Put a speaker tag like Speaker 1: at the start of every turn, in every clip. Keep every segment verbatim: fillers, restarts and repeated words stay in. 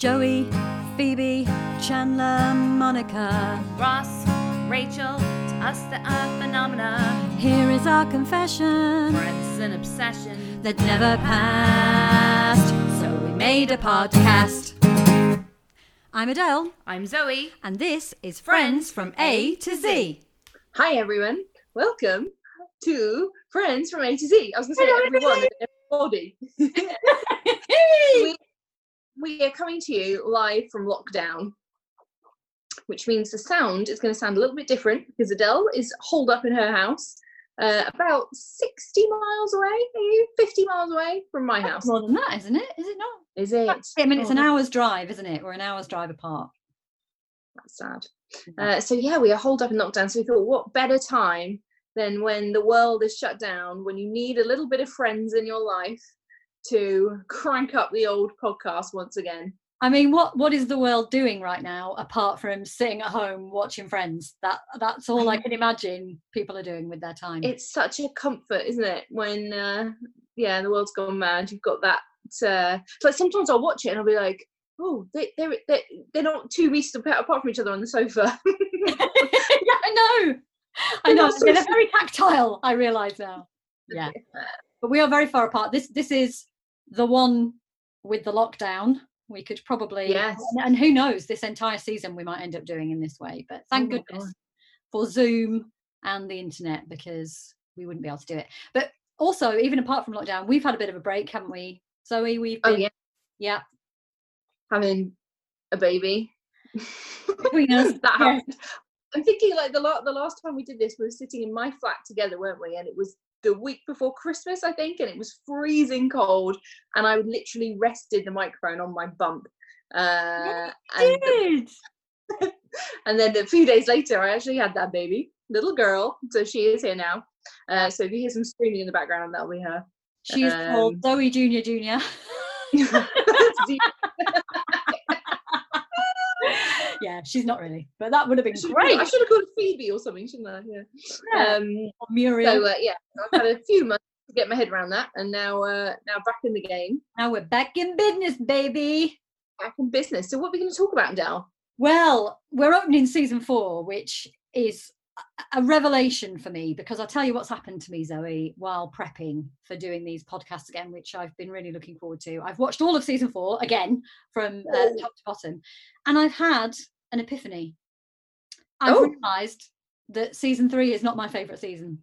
Speaker 1: Joey, Phoebe, Chandler, Monica,
Speaker 2: Ross, Rachel, to us the are phenomena.
Speaker 1: Here is our confession.
Speaker 2: It's an obsession
Speaker 1: that never passed, so we made a podcast. I'm Adele.
Speaker 2: I'm Zoe.
Speaker 1: And this is Friends from A to Z.
Speaker 3: Hi everyone, welcome to Friends from A to Z. I was going to say everyone and everybody. we, we are coming to you live from lockdown, which means the sound is going to sound a little bit different because Adele is holed up in her house uh, about sixty miles away, maybe fifty miles away from my house.
Speaker 1: More than that, isn't it? Is it not?
Speaker 3: Is it?
Speaker 1: I mean, it's an hour's drive, isn't it? We're an hour's drive apart.
Speaker 3: That's sad. Uh, so yeah, we are holed up in lockdown. So we thought, what better time than when the world is shut down, when you need a little bit of friends in your life to crank up the old podcast once again.
Speaker 1: I mean, what what is the world doing right now apart from sitting at home watching Friends? That that's all I can imagine people are doing with their time.
Speaker 3: It's such a comfort, isn't it? When uh, yeah, the world's gone mad. You've got that. Uh, like sometimes I'll watch it and I'll be like, oh, they they're they're, they're not too recent apart from each other on the sofa.
Speaker 1: Yeah, I know. I know.
Speaker 3: So
Speaker 1: they're very tactile. I realise now. Yeah, but we are very far apart. This this is the one with the lockdown. We could probably,
Speaker 3: yes.
Speaker 1: and, and who knows, this entire season we might end up doing in this way. But thank
Speaker 3: oh
Speaker 1: goodness
Speaker 3: God.
Speaker 1: for Zoom and the internet, because we wouldn't be able to do it. But also, even apart from lockdown, we've had a bit of a break, haven't we, Zoe? We've been,
Speaker 3: oh yeah,
Speaker 1: yeah,
Speaker 3: having a baby.
Speaker 1: between us.
Speaker 3: that
Speaker 1: Yeah.
Speaker 3: happened. I'm thinking like the la- the last time we did this, we were sitting in my flat together, weren't we? And it was the week before Christmas, I think, and it was freezing cold, and I literally rested the microphone on my bump. Uh, and,
Speaker 1: Did.
Speaker 3: the, and then a few days later, I actually had that baby, little girl. So she is here now. Uh, so if you hear some screaming in the background, that'll be her.
Speaker 1: She is
Speaker 3: Um,
Speaker 1: called Zoe Junior Junior. Yeah, she's not really, but that would have been
Speaker 3: I should,
Speaker 1: great.
Speaker 3: I should have called Phoebe or something, shouldn't I? Yeah.
Speaker 1: Yeah.
Speaker 3: Um,
Speaker 1: Or Muriel.
Speaker 3: so uh, yeah, I've had a few months to get my head around that, and now uh, now back in the game,
Speaker 1: Now we're back in business, baby.
Speaker 3: back in business. So what are we going to talk about, Del?
Speaker 1: Well, we're opening season four, which is a revelation for me, because I'll tell you what's happened to me, Zoe, while prepping for doing these podcasts again, which I've been really looking forward to. I've watched all of season four again from uh,
Speaker 3: Oh.
Speaker 1: top to bottom, and I've had an epiphany. I've
Speaker 3: Oh.
Speaker 1: realised that season three is not my favourite season.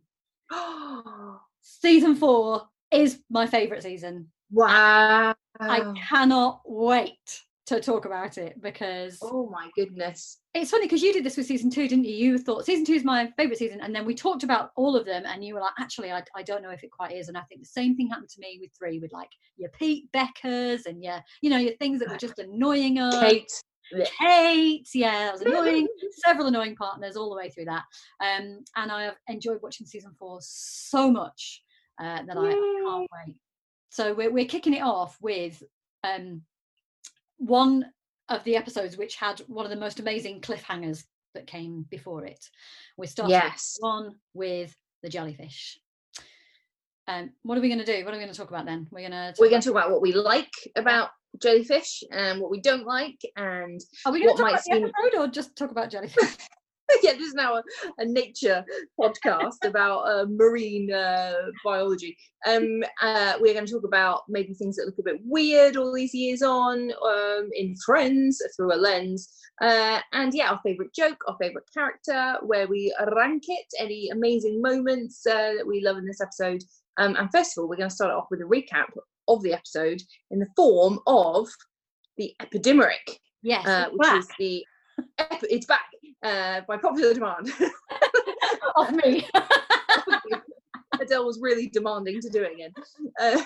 Speaker 1: Season four is my favourite season.
Speaker 3: Wow!
Speaker 1: I cannot wait to talk about it, because
Speaker 3: Oh my goodness!
Speaker 1: it's funny because you did this with season two, didn't you? You thought season two is my favourite season, and then we talked about all of them, and you were like, actually, I, I don't know if it quite is. And I think the same thing happened to me with three, with like your Pete Beckers and your, you know, your things that were just annoying us.
Speaker 3: Kate.
Speaker 1: Kate, yeah, that was annoying. Several annoying partners all the way through that. Um, and I have enjoyed watching season four so much uh, that I, I can't wait. So we're we're kicking it off with um, one of the episodes which had one of the most amazing cliffhangers that came before it. We're starting
Speaker 3: Yes.
Speaker 1: one with the jellyfish. Um, what are we going to do? What are we going to talk about then? We're going to
Speaker 3: We're going to talk about what we like about jellyfish and what we don't like, and
Speaker 1: Are we going
Speaker 3: what
Speaker 1: to talk
Speaker 3: might
Speaker 1: about the
Speaker 3: seem-
Speaker 1: episode or just talk about jellyfish?
Speaker 3: yeah, this is now a, a nature podcast about uh, marine uh, biology. Um, uh, we're going to talk about maybe things that look a bit weird all these years on um, in Friends through a lens. Uh, and yeah, our favourite joke, our favourite character, where we rank it, any amazing moments uh, that we love in this episode. Um, and first of all, we're going to start off with a recap of the episode in the form of the epidemic,
Speaker 1: Yes,
Speaker 3: uh,
Speaker 1: it's
Speaker 3: which
Speaker 1: back.
Speaker 3: is the ep- it's back uh, by popular demand.
Speaker 1: Of me.
Speaker 3: Adele was really demanding to do it again. Uh,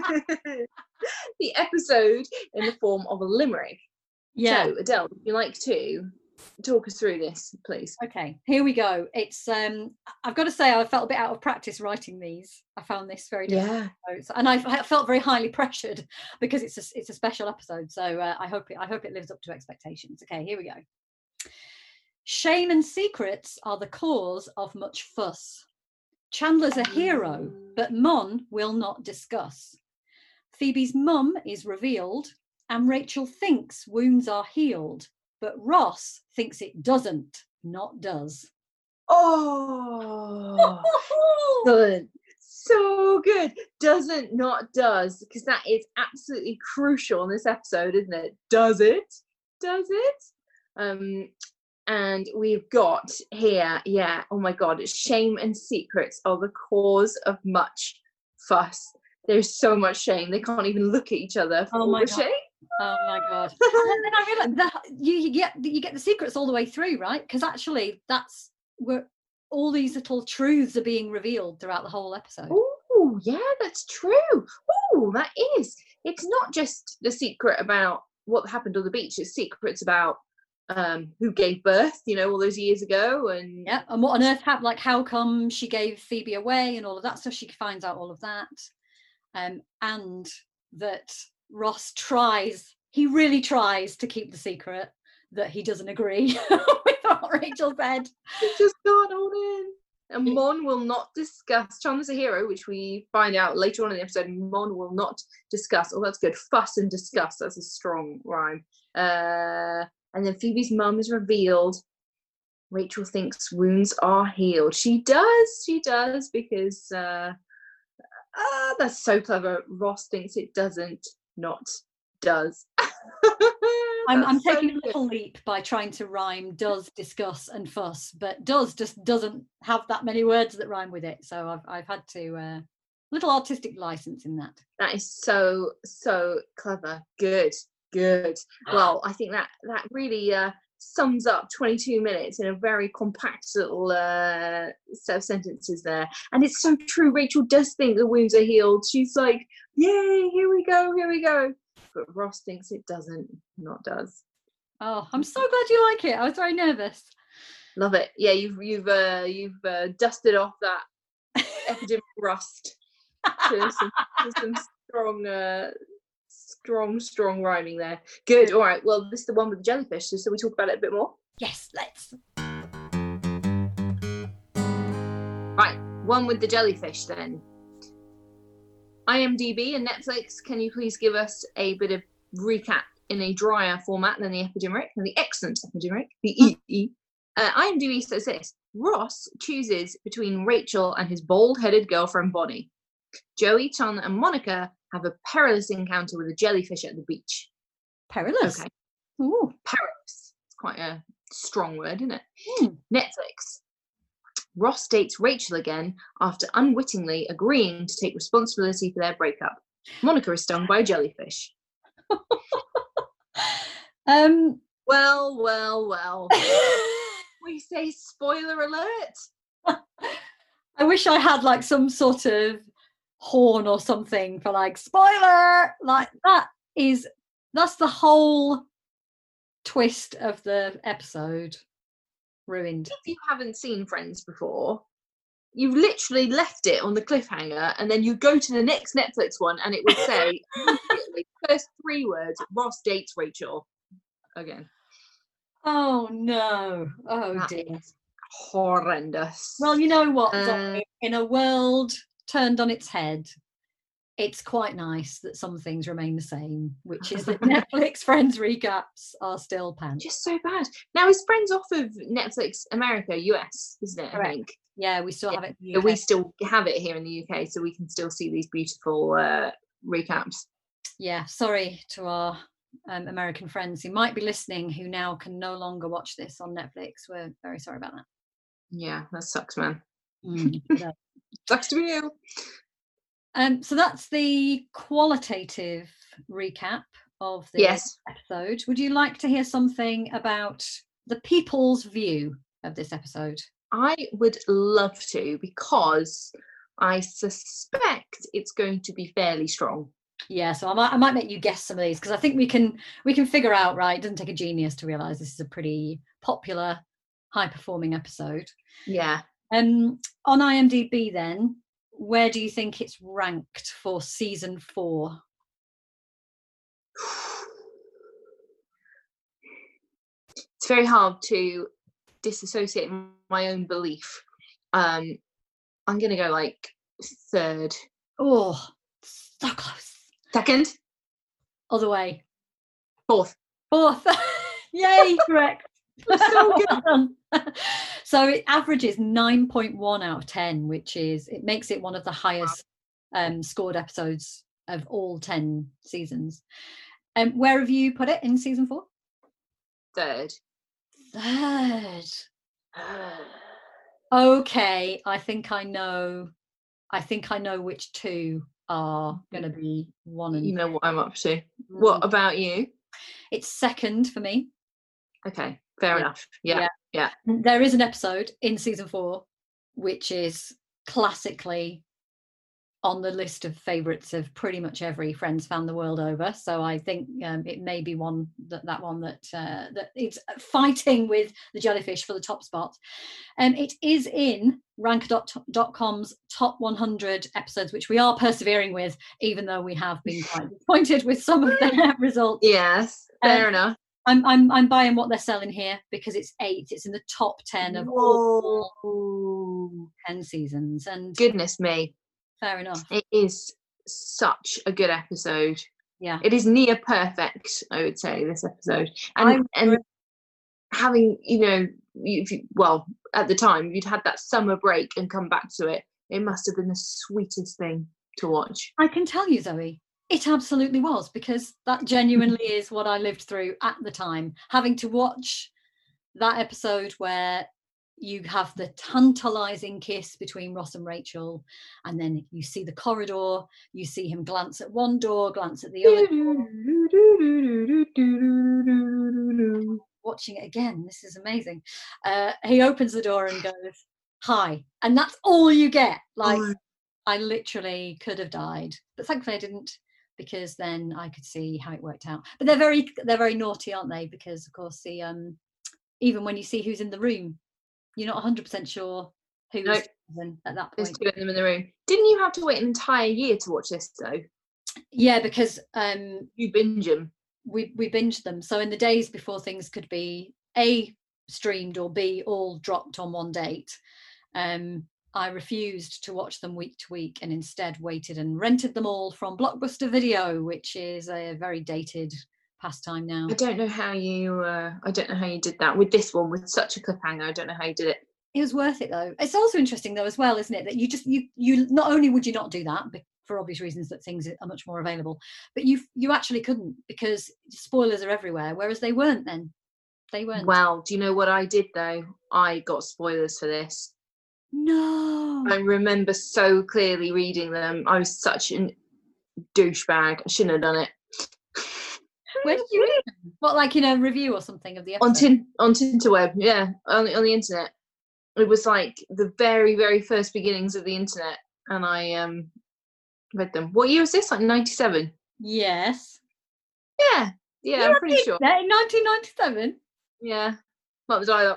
Speaker 3: the episode in the form of a limerick.
Speaker 1: Yeah.
Speaker 3: So, Adele, would you like to talk us through this, please?
Speaker 1: Okay, here we go. It's um I've got to say, I felt a bit out of practice writing these. I found this very difficult.
Speaker 3: Yeah.
Speaker 1: So- and I, I felt very highly pressured because it's a it's a special episode. So uh, I hope it I hope it lives up to expectations. Okay, here we go. Shame and secrets are the cause of much fuss. Chandler's a hero, but Mon will not discuss. Phoebe's mum is revealed, and Rachel thinks wounds are healed, but Ross thinks it doesn't, not does.
Speaker 3: Oh, good. So good. Doesn't, not does, because that is absolutely crucial in this episode, isn't it? Does it? Does it? Um, and we've got here, yeah, oh my God, shame and secrets are the cause of much fuss. There's so much shame. They can't even look at each other for
Speaker 1: Oh
Speaker 3: all
Speaker 1: my
Speaker 3: the
Speaker 1: God.
Speaker 3: shame.
Speaker 1: Oh my God. And then I realized that you, you get you get the secrets all the way through, right? Because actually that's where all these little truths are being revealed throughout the whole episode.
Speaker 3: Oh, yeah, that's true. Oh, that is. It's not just the secret about what happened on the beach. It's secrets about um who gave birth, you know, all those years ago, and
Speaker 1: yeah, and what on earth happened, like how come she gave Phoebe away and all of that stuff. She finds out all of that. Um, and that Ross tries, he really tries to keep the secret, that he doesn't agree with what Rachel said.
Speaker 3: It's just gone on in. And Mon will not discuss Chandler's a hero, which we find out later on in the episode. Mon will not discuss. Oh, that's good. Fuss and discuss. That's a strong rhyme. Uh, and then Phoebe's mum is revealed. Rachel thinks wounds are healed. She does. She does, because uh, uh, that's so clever. Ross thinks it doesn't, not does.
Speaker 1: I'm, I'm
Speaker 3: so
Speaker 1: taking a
Speaker 3: good.
Speaker 1: little leap by trying to rhyme does, discuss and fuss, but does just doesn't have that many words that rhyme with it. So I've, I've had to, uh, little artistic license in that.
Speaker 3: That is so, so clever. Good, good. Well, I think that that really uh, sums up twenty-two minutes in a very compact little uh, set of sentences there. And it's so true. Rachel does think the wounds are healed. She's like, yay, here we go, here we go. But Ross thinks it doesn't, not does.
Speaker 1: Oh, I'm so glad you like it. I was very nervous.
Speaker 3: Love it. Yeah, you've you've uh, you've uh, dusted off that epidermal rust to some, to some strong, uh, strong, strong rhyming there. Good. All right. Well, this is the one with the jellyfish. So, so we talk about it a bit more.
Speaker 1: Yes, let's.
Speaker 3: Right. One with the jellyfish then. IMDb and Netflix, can you please give us a bit of recap in a drier format than the epidemic and the excellent epidemic, the E E? Uh, IMDb says this: Ross chooses between Rachel and his bald-headed girlfriend Bonnie. Joey, Chandler, and Monica have a perilous encounter with a jellyfish at the beach.
Speaker 1: Perilous.
Speaker 3: Okay.
Speaker 1: Ooh.
Speaker 3: Perilous. It's quite a strong word, isn't it?
Speaker 1: Mm.
Speaker 3: Netflix. Ross dates Rachel again after unwittingly agreeing to take responsibility for their breakup. Monica is stung by a jellyfish.
Speaker 1: um.
Speaker 3: Well, well, well. We say spoiler alert.
Speaker 1: I wish I had like some sort of horn or something for like spoiler. Like that is that's the whole twist of the episode. Ruined.
Speaker 3: If you haven't seen Friends before, you've literally left it on the cliffhanger, and then you go to the next Netflix one and it would say immediately, first three words, Ross dates Rachel again.
Speaker 1: Oh no. Oh
Speaker 3: That
Speaker 1: dear.
Speaker 3: is horrendous.
Speaker 1: Well, you know what,
Speaker 3: Uh,
Speaker 1: Zoe? In a world turned on its head, it's quite nice that some things remain the same, which is that Netflix Friends recaps are still pants.
Speaker 3: just so bad. Now, is Friends off of Netflix America, U S, isn't it?
Speaker 1: Correct.
Speaker 3: I think.
Speaker 1: Yeah, we still
Speaker 3: Yeah,
Speaker 1: have it. In the
Speaker 3: yeah,
Speaker 1: U K.
Speaker 3: we still have it here in the U K, so we can still see these beautiful uh, recaps.
Speaker 1: Yeah, sorry to our um, American friends who might be listening who now can no longer watch this on Netflix. We're very sorry about that.
Speaker 3: Yeah, that sucks, man.
Speaker 1: Mm,
Speaker 3: Sucks to be you.
Speaker 1: Um, so that's the qualitative recap of the
Speaker 3: Yes.
Speaker 1: episode. Would you like to hear something about the people's view of this episode?
Speaker 3: I would love to, because I suspect it's going to be fairly strong.
Speaker 1: Yeah, so I might I might make you guess some of these, because I think we can we can figure out, right? It doesn't take a genius to realise this is a pretty popular, high performing episode.
Speaker 3: Yeah.
Speaker 1: Um, on IMDb then, where do you think it's ranked for season four?
Speaker 3: It's very hard to disassociate my own belief. Um, I'm going to go like third.
Speaker 1: Oh, so close.
Speaker 3: Second?
Speaker 1: Other way.
Speaker 3: Fourth.
Speaker 1: Fourth. Yay, correct.
Speaker 3: So good.
Speaker 1: So it averages nine point one out of ten, which is, it makes it one of the highest um, scored episodes of all ten seasons. Um, where have you put it in season four?
Speaker 3: Third.
Speaker 1: Third. Okay, I think I know. I think I know which two are going to be one and
Speaker 3: You know what I'm up to.
Speaker 1: Mm.
Speaker 3: What about you?
Speaker 1: It's second for me.
Speaker 3: Okay, fair
Speaker 1: Yeah.
Speaker 3: enough. Yeah, yeah.
Speaker 1: There is an episode in season four which is classically on the list of favourites of pretty much every Friends fan the world over. So I think um, it may be one that that one that uh, that it's fighting with the jellyfish for the top spot. And um, it is in ranker dot com's top one hundred episodes, which we are persevering with, even though we have been quite disappointed with some of their results.
Speaker 3: Yes, fair
Speaker 1: um,
Speaker 3: enough.
Speaker 1: I'm I'm I'm buying what they're selling here because it's eight. It's in the top ten of
Speaker 3: Whoa.
Speaker 1: all ten seasons. And
Speaker 3: Goodness me.
Speaker 1: fair enough.
Speaker 3: It is such a good episode.
Speaker 1: Yeah.
Speaker 3: It is near perfect, I would say, this episode. And
Speaker 1: I'm-
Speaker 3: and having, you know, if you, well, at the time, you'd had that summer break and come back to it. It must have been the sweetest thing to watch.
Speaker 1: I can tell you, Zoe, it absolutely was, because that genuinely is what I lived through at the time. Having to watch that episode where you have the tantalizing kiss between Ross and Rachel, and then you see the corridor, you see him glance at one door, glance at the other door. Watching it again, this is amazing. Uh, he opens the door and goes, "Hi," and that's all you get. Like,
Speaker 3: Oh.
Speaker 1: I literally could have died, but thankfully I didn't, because then I could see how it worked out. But they're very they're very naughty, aren't they? Because of course the um even when you see who's in the room, you're not one hundred percent sure who's
Speaker 3: Nope.
Speaker 1: in at that
Speaker 3: There's
Speaker 1: point.
Speaker 3: two of them in the room. Didn't you have to wait an entire year to watch this though?
Speaker 1: Yeah, because um
Speaker 3: You binge them.
Speaker 1: we we binged them. So in the days before things could be A, streamed, or B, all dropped on one date, um I refused to watch them week to week and instead waited and rented them all from Blockbuster Video, which is a very dated pastime now.
Speaker 3: I don't know how you. Uh, I don't know how you did that with this one with such a cliffhanger. I don't know how you did it.
Speaker 1: It was worth it though. It's also interesting though as well, isn't it, that you just you you not only would you not do that for obvious reasons that things are much more available, but you you actually couldn't, because spoilers are everywhere, whereas they weren't then. They weren't.
Speaker 3: Well, do you know what I did though? I got spoilers for this.
Speaker 1: No.
Speaker 3: I remember so clearly reading them. I was such a douchebag. I shouldn't have done it.
Speaker 1: Where did you read them? What, like in a review or something of the episode?
Speaker 3: On tin on Tinterweb, yeah, on the, on the internet. It was like the very very first beginnings of the internet, and I um read them. What year was this? Like ninety-seven.
Speaker 1: Yes.
Speaker 3: Yeah, yeah,
Speaker 1: You
Speaker 3: I'm pretty
Speaker 1: did
Speaker 3: sure.
Speaker 1: that in nineteen ninety-seven.
Speaker 3: Yeah, what was I like?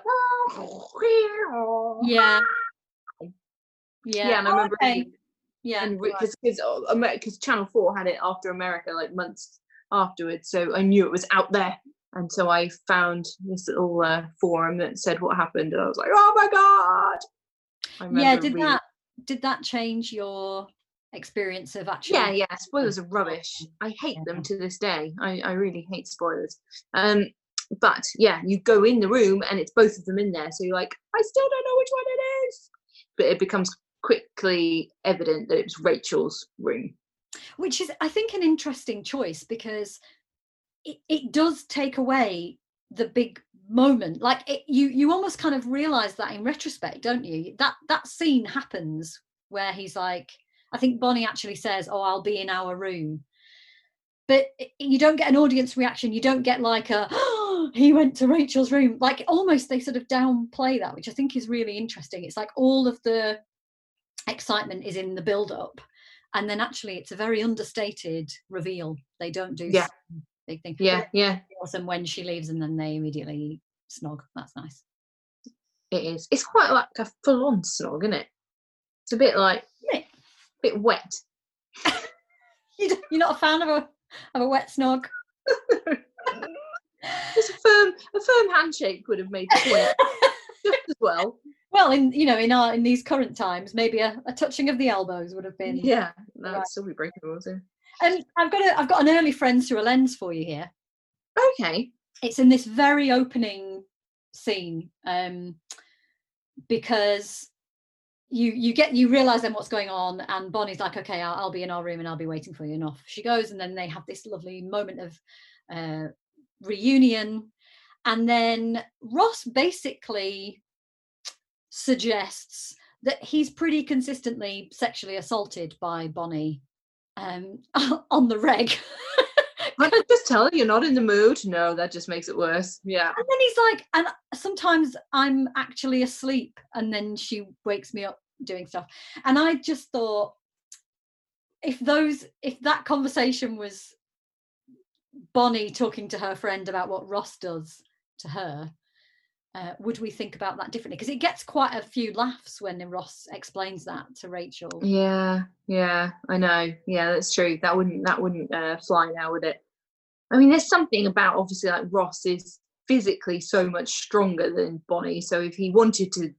Speaker 1: Yeah. Yeah.
Speaker 3: Yeah, and I remember
Speaker 1: Okay.
Speaker 3: reading-
Speaker 1: Yeah.
Speaker 3: and
Speaker 1: right.
Speaker 3: because because Channel Four had it after America, like months afterwards, so I knew it was out there, and so I found this little uh, forum that said what happened, and I was like, oh my god! I
Speaker 1: Yeah.
Speaker 3: remember
Speaker 1: Did
Speaker 3: reading-
Speaker 1: that did that change your experience of actually?
Speaker 3: Yeah, yeah. Spoilers are rubbish. I hate them to this day. I I really hate spoilers. Um, but yeah, you go in the room and it's both of them in there, so you're like, I still don't know which one it is. But it becomes quickly evident that it was Rachel's room.
Speaker 1: Which is, I think, an interesting choice, because it, it does take away the big moment. Like it, you you almost kind of realize that in retrospect, don't you? That that scene happens where he's like, I think Bonnie actually says, "Oh, I'll be in our room," but it- you don't get an audience reaction. You don't get like a, "Oh, he went to Rachel's room." Like almost they sort of downplay that, which I think is really interesting. It's like all of the excitement is in the build up, and then actually it's a very understated reveal. They don't do
Speaker 3: Yeah.
Speaker 1: some big thing.
Speaker 3: Yeah, yeah,
Speaker 1: Awesome when she leaves and then they immediately snog. That's nice.
Speaker 3: it is. It's quite like a full-on snog, isn't it? It's a bit like,
Speaker 1: Isn't it?
Speaker 3: bit wet.
Speaker 1: You don't- You're not a fan of a of a wet snog?
Speaker 3: Just a firm, a firm handshake would have made the point just as well.
Speaker 1: Well, in you know, in our in these current times, maybe a, a touching of the elbows would have been.
Speaker 3: Yeah, that's
Speaker 1: Right.
Speaker 3: still be breakable too.
Speaker 1: And I've got a I've got an early friends through a lens for you here.
Speaker 3: Okay.
Speaker 1: It's in this very opening scene, um, because you you get you realize then what's going on, and Bonnie's like, okay, I'll, I'll be in our room and I'll be waiting for you, and off she goes, and then they have this lovely moment of uh, reunion, and then Ross basically suggests that he's pretty consistently sexually assaulted by Bonnie um, on the reg.
Speaker 3: I can just tell you're not in the mood. No, that just makes it worse. Yeah.
Speaker 1: And then he's like, and sometimes I'm actually asleep, and then she wakes me up doing stuff. And I just thought, if those, if that conversation was Bonnie talking to her friend about what Ross does to her, uh, would we think about that differently? Because it gets quite a few laughs when Ross explains that to Rachel.
Speaker 3: Yeah, yeah, I know. Yeah, that's true. That wouldn't that wouldn't uh, fly now, would it? I mean, there's something about, obviously, like Ross is physically so much stronger than Bonnie. So if he wanted to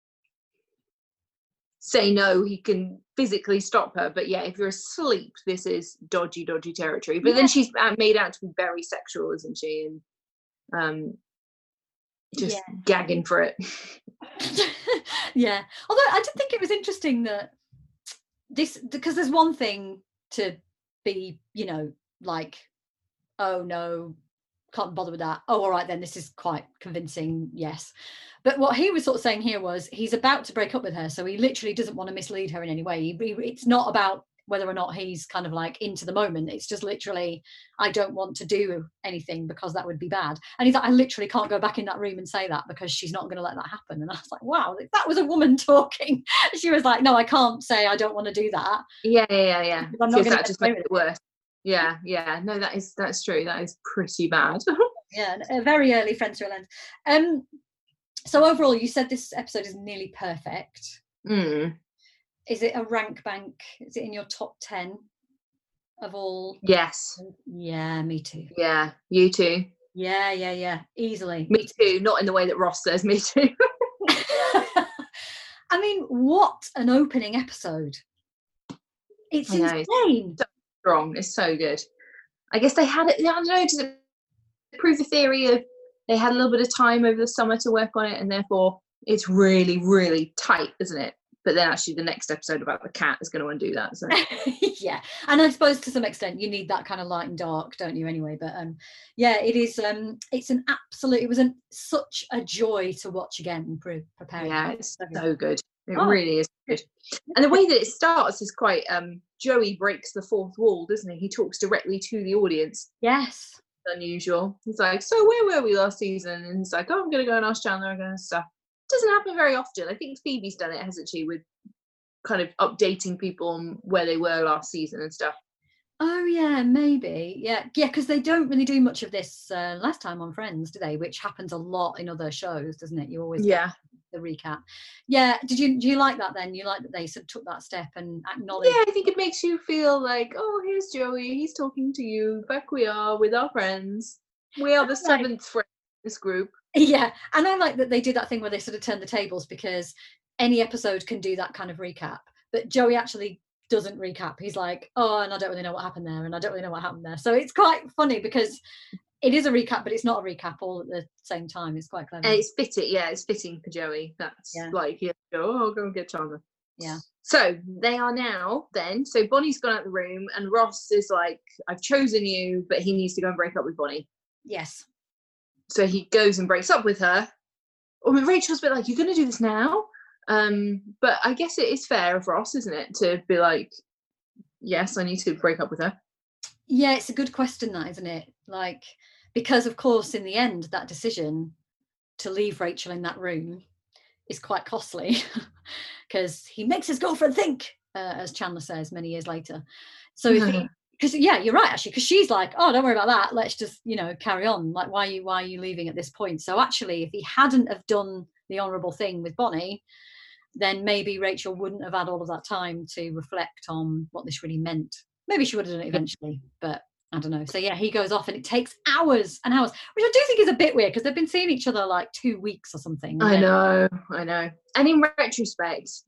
Speaker 3: say no, he can physically stop her. But yeah, if you're asleep, this is dodgy, dodgy territory. But
Speaker 1: Yeah.
Speaker 3: then she's made out to be very sexual, isn't she? And um, just
Speaker 1: Yeah.
Speaker 3: gagging for it.
Speaker 1: Yeah. Although I did think it was interesting that this, because there's one thing to be, you know, like, oh no, can't bother with that. Oh, all right, then this is quite convincing, yes. But what he was sort of saying here was he's about to break up with her, so he literally doesn't want to mislead her in any way. He, he, it's not about whether or not he's kind of like into the moment. It's just literally, I don't want to do anything because that would be bad. And he's like, I literally can't go back in that room and say that because she's not going to let that happen. And I was like, wow, if that was a woman talking. She was like, no, I can't say I don't want to do that.
Speaker 3: Yeah, yeah, yeah.
Speaker 1: I'm not
Speaker 3: Because
Speaker 1: gonna
Speaker 3: that just makes it worse. Yeah, yeah. No, that is that's true. That is pretty bad.
Speaker 1: Yeah, a very early Friends through a lens. Um, so overall, you said this episode is nearly perfect.
Speaker 3: Mm.
Speaker 1: Is it a rank bank? Is it in your top ten of all?
Speaker 3: Yes.
Speaker 1: Yeah, me too.
Speaker 3: Yeah, you too.
Speaker 1: Yeah, yeah, yeah, easily.
Speaker 3: Me too. Not in the way that Ross says me too.
Speaker 1: I mean, what an opening episode. It's
Speaker 3: I know,
Speaker 1: insane.
Speaker 3: It's so strong. It's so good. I guess they had it, I don't know, does it prove the theory of they had a little bit of time over the summer to work on it, and therefore it's really, really tight, isn't it? But then actually the next episode about the cat is going to undo that. So
Speaker 1: yeah, and I suppose to some extent you need that kind of light and dark, don't you, anyway? But um yeah, it is um it's an absolute, it was an such a joy to watch again, pre- preparing.
Speaker 3: yeah, it's so good. It
Speaker 1: Oh.
Speaker 3: really is good. And the way that it starts is quite um Joey breaks the fourth wall, doesn't he? He talks directly to the audience.
Speaker 1: Yes.
Speaker 3: Unusual. He's like, so where were we last season? And he's like, oh, I'm gonna go and ask Chandler and stuff. Doesn't happen very often. I think Phoebe's done it, hasn't she, with kind of updating people on where they were last season and stuff.
Speaker 1: Oh yeah, maybe. Yeah, yeah, because they don't really do much of this uh, last time on Friends, do they? Which happens a lot in other shows, doesn't it? You always get
Speaker 3: Yeah.
Speaker 1: the recap. Yeah. Did you do you like that then? You like that they sort of took that step and acknowledged?
Speaker 3: Yeah, I think it makes you feel like, oh, here's Joey. He's talking to you. Back we are with our friends. We are the
Speaker 1: That's right.
Speaker 3: seventh friend in this group.
Speaker 1: Yeah, and I like that they did that thing where they sort of turn the tables, because any episode can do that kind of recap, but Joey actually doesn't recap. He's like, oh, and I don't really know what happened there, and I don't really know what happened there. So it's quite funny because it is a recap, but it's not a recap all at the same time. It's quite clever.
Speaker 3: And it's fitting, yeah, it's fitting for Joey. That's
Speaker 1: Yeah.
Speaker 3: like, yeah, oh, I'll go and get Chandler.
Speaker 1: Yeah.
Speaker 3: So they are now then, so Bonnie's gone out the room and Ross is like, I've chosen you, but he needs to go and break up with Bonnie.
Speaker 1: Yes.
Speaker 3: So he goes and breaks up with her. I mean, Rachel's a bit like, you're going to do this now? Um, but I guess it is fair of Ross, isn't it, to be like, yes, I need to break up with her.
Speaker 1: Yeah, it's a good question, that, isn't it? Like, because of course, in the end, that decision to leave Rachel in that room is quite costly, because he makes his girlfriend think, uh, as Chandler says many years later. So if he, because yeah, you're right, actually, because she's like, oh, don't worry about that, let's just, you know, carry on. Like, why are you why are you leaving at this point? So actually, if he hadn't have done the honourable thing with Bonnie, then maybe Rachel wouldn't have had all of that time to reflect on what this really meant. Maybe she would have done it eventually, but I don't know. So yeah, he goes off and it takes hours and hours, which I do think is a bit weird, because they've been seeing each other like two weeks or something.
Speaker 3: I know, I know. And in retrospect,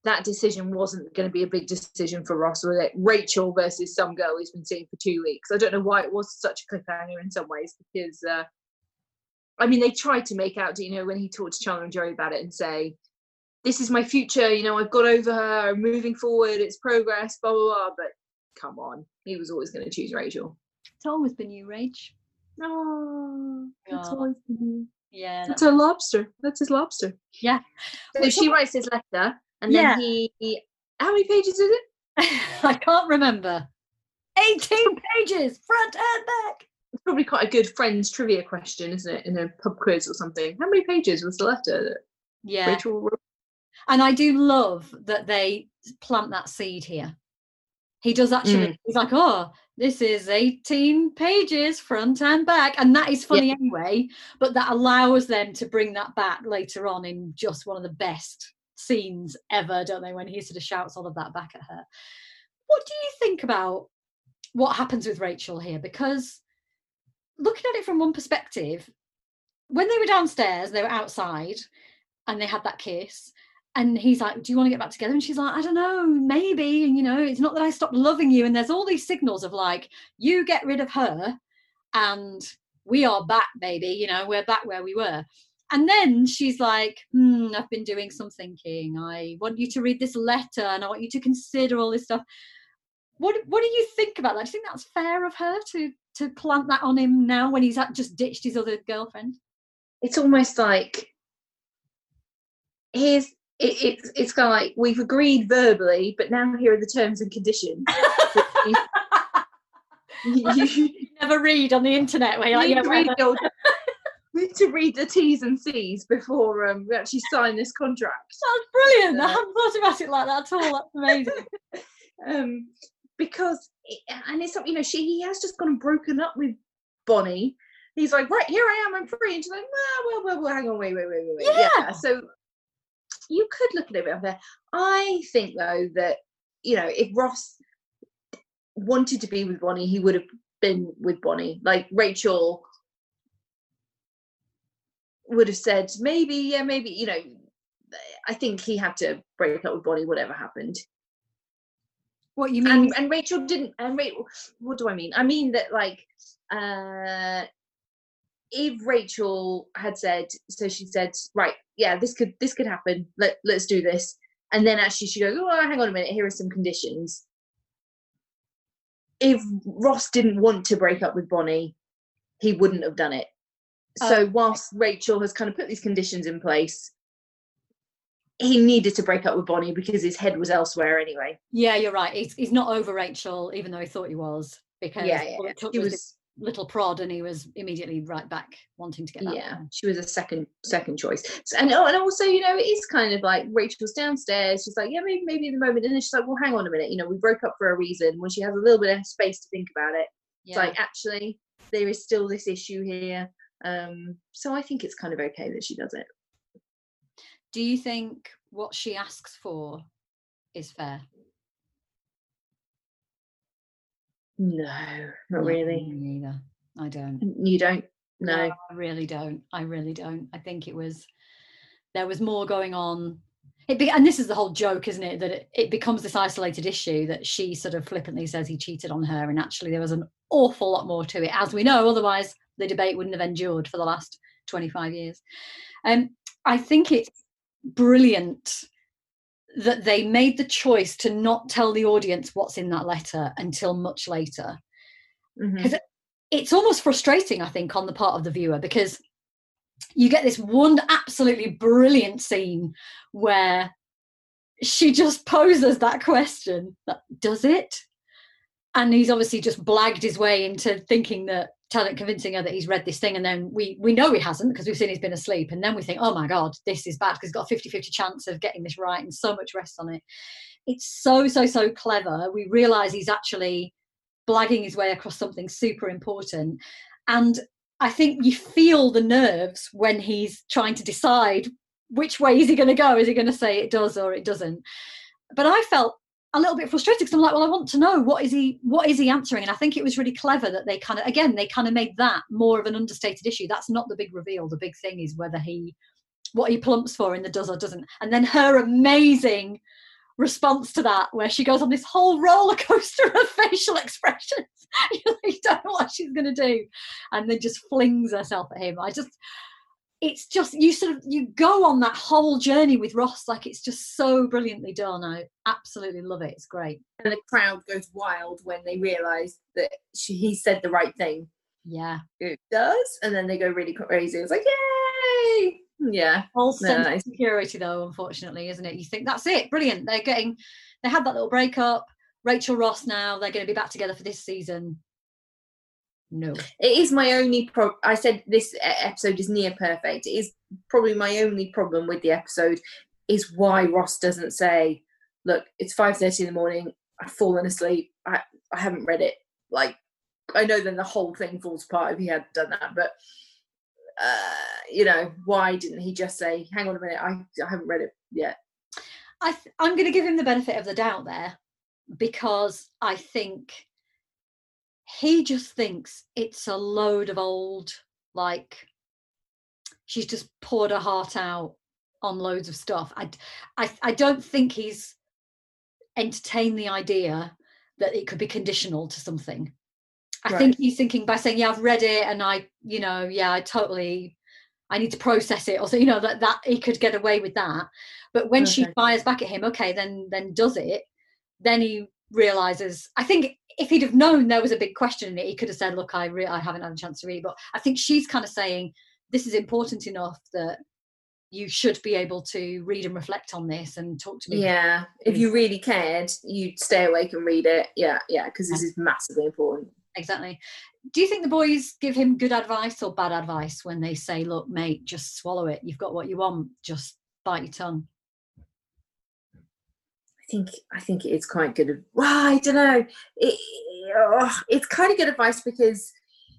Speaker 3: that decision wasn't going to be a big decision for Ross, was it? Rachel versus some girl he's been seeing for two weeks. I don't know why it was such a cliffhanger in some ways, because uh, I mean, they tried to make out, you know, when he talked to Chandler and Joey about it and say, this is my future, you know, I've got over her, I'm moving forward, it's progress, blah, blah, blah. But come on, he was always going to choose Rachel.
Speaker 1: It's always been you, Rach.
Speaker 3: Oh, it's
Speaker 1: Oh.
Speaker 3: always been you.
Speaker 1: Yeah.
Speaker 3: That's her lobster. That's his lobster.
Speaker 1: Yeah.
Speaker 3: So she writes his letter, and then
Speaker 1: Yeah.
Speaker 3: he, he, how many pages is it?
Speaker 1: I can't remember. eighteen pages, front and back.
Speaker 3: It's probably quite a good friends trivia question, isn't it? In a pub quiz or something. How many pages was the letter that
Speaker 1: Yeah.
Speaker 3: Rachel wrote?
Speaker 1: And I do love that they plant that seed here. He does actually,
Speaker 3: Mm.
Speaker 1: he's like, oh, this is eighteen pages front and back. And that is funny
Speaker 3: Yeah.
Speaker 1: anyway, but that allows them to bring that back later on in just one of the best scenes ever, don't they? When he sort of shouts all of that back at her. What do you think about what happens with Rachel here? Because looking at it from one perspective, when they were downstairs, they were outside and they had that kiss. And he's like, do you want to get back together? And she's like, I don't know, maybe. And, you know, it's not that I stopped loving you. And there's all these signals of like, you get rid of her and we are back, baby. You know, we're back where we were. And then she's like, hmm, I've been doing some thinking. I want you to read this letter and I want you to consider all this stuff. What What do you think about that? Do you think that's fair of her to to plant that on him now when he's just ditched his other girlfriend?
Speaker 3: It's almost like, here's, it, it's it's kind of like, we've agreed verbally, but now here are the terms and conditions. you, you,
Speaker 1: You never read on the internet where you're like,
Speaker 3: need
Speaker 1: yeah,
Speaker 3: to read
Speaker 1: whatever.
Speaker 3: the, we need to read the T's and C's before um, we actually sign this contract.
Speaker 1: That's brilliant. I
Speaker 3: Uh,
Speaker 1: haven't thought about it like that at all. That's amazing.
Speaker 3: um, because, it, and it's, you know, she he has just gone and broken up with Bonnie. He's like, right, here I am, I'm free. And she's like, well, well, well, well hang on, wait, wait, wait, wait, wait.
Speaker 1: Yeah.
Speaker 3: yeah. So you could look at it over there. I think, though, that, you know, if Ross wanted to be with Bonnie, he would have been with Bonnie. Like, Rachel would have said, maybe, yeah, maybe, you know, I think he had to break up with Bonnie, whatever happened.
Speaker 1: What you mean?
Speaker 3: And, and Rachel didn't, and Rachel, what do I mean? I mean that, like, uh, if Rachel had said, so she said, right, yeah, this could this could happen. Let let's do this. And then actually she goes, oh, hang on a minute, here are some conditions. If Ross didn't want to break up with Bonnie, he wouldn't have done it. So
Speaker 1: Oh.
Speaker 3: whilst Rachel has kind of put these conditions in place, he needed to break up with Bonnie because his head was elsewhere anyway.
Speaker 1: Yeah, you're right. He's, he's not over Rachel, even though he thought he was, because
Speaker 3: Yeah, yeah,
Speaker 1: all
Speaker 3: yeah.
Speaker 1: it took
Speaker 3: He
Speaker 1: was,
Speaker 3: was,
Speaker 1: this little prod and he was immediately right back wanting to get back.
Speaker 3: yeah, she was a second second choice. So, and oh, and also, you know, it is kind of like Rachel's downstairs. She's like, yeah, maybe maybe in the moment, and then she's like, well, hang on a minute, you know, we broke up for a reason. When she has a little bit of space to think about it,
Speaker 1: Yeah.
Speaker 3: it's like, actually, there is still this issue here. Um, so I think it's kind of okay that she does it.
Speaker 1: Do you think what she asks for is fair?
Speaker 3: No, not
Speaker 1: No,
Speaker 3: really.
Speaker 1: me neither. I don't.
Speaker 3: You don't? No.
Speaker 1: I really don't. I really don't. I think it was, there was more going on. It be, and this is the whole joke, isn't it? That it, it becomes this isolated issue that she sort of flippantly says he cheated on her, and actually there was an awful lot more to it, as we know. Otherwise, the debate wouldn't have endured for the last twenty-five years. Um, I think it's brilliant that they made the choice to not tell the audience what's in that letter until much later.
Speaker 3: Mhm.
Speaker 1: It's almost frustrating, I think, on the part of the viewer, because you get this one absolutely brilliant scene where she just poses that question, that, does it? And he's obviously just blagged his way into thinking that, telling, convincing her that he's read this thing, and then we we know he hasn't because we've seen he's been asleep, and then we think, oh my God, this is bad, because he's got a fifty-fifty chance of getting this right, and so much rests on it. It's so, so, so clever. We realise he's actually blagging his way across something super important. And I think you feel the nerves when he's trying to decide which way is he going to go. Is he going to say it does or it doesn't? But I felt a little bit frustrated because I'm like, well, I want to know, what is he what is he answering? And I think it was really clever that they kind of, again, they kind of made that more of an understated issue. That's not the big reveal. The big thing is whether he, what he plumps for in the does or doesn't. And then her amazing response to that, where she goes on this whole roller coaster of facial expressions. You like, don't know what she's going to do, and then just flings herself at him. I just, it's just, you sort of, you go on that whole journey with Ross. Like, it's just so brilliantly done. I absolutely love it. It's great.
Speaker 3: And the crowd goes wild when they realise that she, he said the right thing.
Speaker 1: Yeah.
Speaker 3: It does. And then they go really crazy. It's like, yay! Yeah.
Speaker 1: Whole sense
Speaker 3: nice.
Speaker 1: of security, though, unfortunately, isn't it? You think, that's it, brilliant. They're getting, they had that little breakup. Rachel Ross now, they're going to be back together for this season. No.
Speaker 3: It is my only pro. I said this episode is near perfect. It is probably my only problem with the episode is why Ross doesn't say, look, it's five thirty in the morning. I've fallen asleep. I, I haven't read it. Like, I know then the whole thing falls apart if he had done that, but uh, you know, why didn't he just say, hang on a minute, I, I haven't read it yet?
Speaker 1: I th- I'm going to give him the benefit of the doubt there, because I think he just thinks it's a load of old, like, she's just poured her heart out on loads of stuff. I, I, I don't think he's entertained the idea that it could be conditional to something. I
Speaker 3: Right.
Speaker 1: think he's thinking by saying, yeah, I've read it, and I, you know, yeah, I totally, I need to process it, or so, you know, that, that he could get away with that. But when
Speaker 3: Okay.
Speaker 1: she fires back at him, okay, then then does it, then he realizes, I think if he'd have known there was a big question in it, he could have said, look, I re- I haven't had a chance to read. But I think she's kind of saying, this is important enough that you should be able to read and reflect on this and talk to me.
Speaker 3: Yeah, if you really cared, you'd stay awake and read it. Yeah, yeah, because this is massively important.
Speaker 1: Exactly. Do you think the boys give him good advice or bad advice when they say, look, mate, just swallow it. You've got what you want. Just bite your tongue.
Speaker 3: I think I think it is quite good. Ad- well, I don't know. It, oh, it's kind of good advice because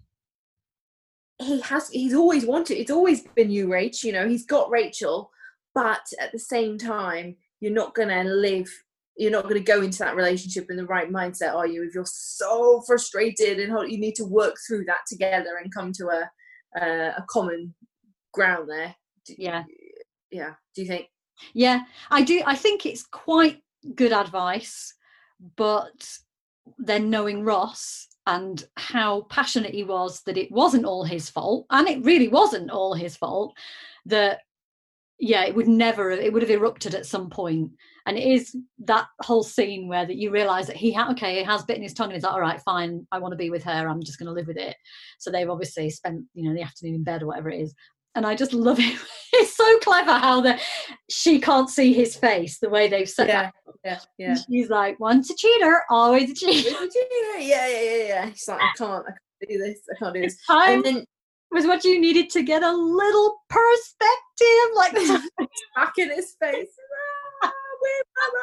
Speaker 3: he has. He's always wanted. It's always been you, Rach. You know, he's got Rachel, but at the same time, you're not going to live. You're not going to go into that relationship in the right mindset, are you? If you're so frustrated and you need to work through that together and come to a uh, a common ground there. Do,
Speaker 1: Yeah.
Speaker 3: Yeah. Do you think?
Speaker 1: Yeah, I do. I think it's quite good advice, but then knowing Ross and how passionate he was that it wasn't all his fault, and it really wasn't all his fault, that yeah, it would never, it would have erupted at some point. And it is that whole scene where that you realise that he ha- okay, he has bitten his tongue, and he's like, all right, fine, I want to be with her, I'm just going to live with it. So they've obviously spent, you know, the afternoon in bed or whatever it is. And I just love it. It's so clever how the she can't see his face, the way they've set
Speaker 3: Yeah,
Speaker 1: that.
Speaker 3: yeah, yeah.
Speaker 1: She's like, once a cheater, always a cheater.
Speaker 3: Yeah, yeah, yeah, yeah. He's like, I can't, I can't do this, I can't do this.
Speaker 1: Time
Speaker 3: And then
Speaker 1: was what you needed to get a little perspective, like
Speaker 3: back in his face. Ah, we're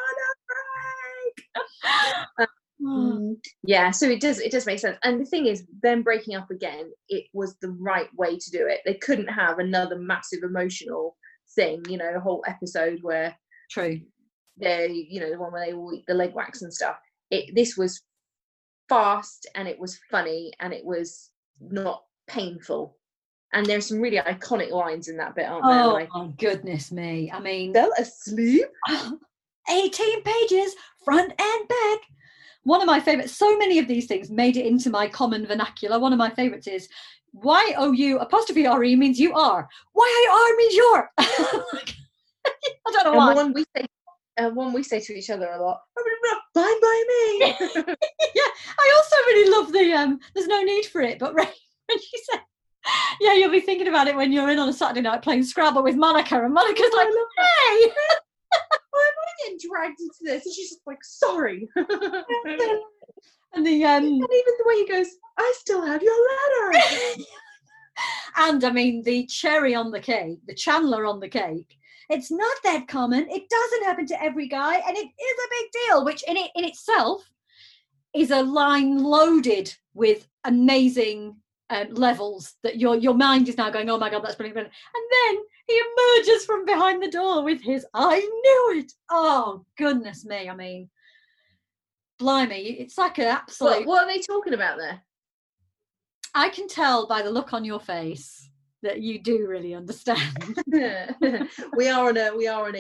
Speaker 3: on a break. Um, yeah, so it does it does make sense. And the thing is, them breaking up again, it was the right way to do it. They couldn't have another massive emotional thing, you know, a whole episode where
Speaker 1: True.
Speaker 3: they, you know, the one where they all eat the leg wax and stuff. It this was fast, and it was funny, and it was not painful. And there's some really iconic lines in that bit, aren't there?
Speaker 1: Oh
Speaker 3: Like,
Speaker 1: my goodness me. I mean,
Speaker 3: fell asleep.
Speaker 1: eighteen pages, front and back. One of my favorites, so many of these things made it into my common vernacular. One of my favorites is Y O U apostrophe R E means you are. Y I R means you're. I don't know
Speaker 3: And
Speaker 1: why.
Speaker 3: one we say, uh, one we say to each other a lot. Fine by me.
Speaker 1: Yeah, I also really love the um there's no need for it, but Ray, when she said, yeah, you'll be thinking about it when you're in on a Saturday night playing Scrabble with Monica, and Monica's like, hey.
Speaker 3: Why am I getting dragged into this? And she's just like, sorry.
Speaker 1: And the um
Speaker 3: And even the way he goes, I still have your letter.
Speaker 1: and I mean the cherry on the cake, the Chandler on the cake. It's not that common. It doesn't happen to every guy, and it is a big deal, which in it in itself is a line loaded with amazing um, levels that your your mind is now going, oh my God, that's brilliant, brilliant. And then he emerges from behind the door with his, I knew it. Oh, goodness me. I mean, blimey, it's like an absolute...
Speaker 3: What, what are they talking about there?
Speaker 1: I can tell by the look on your face that you do really understand.
Speaker 3: we are on a we are on a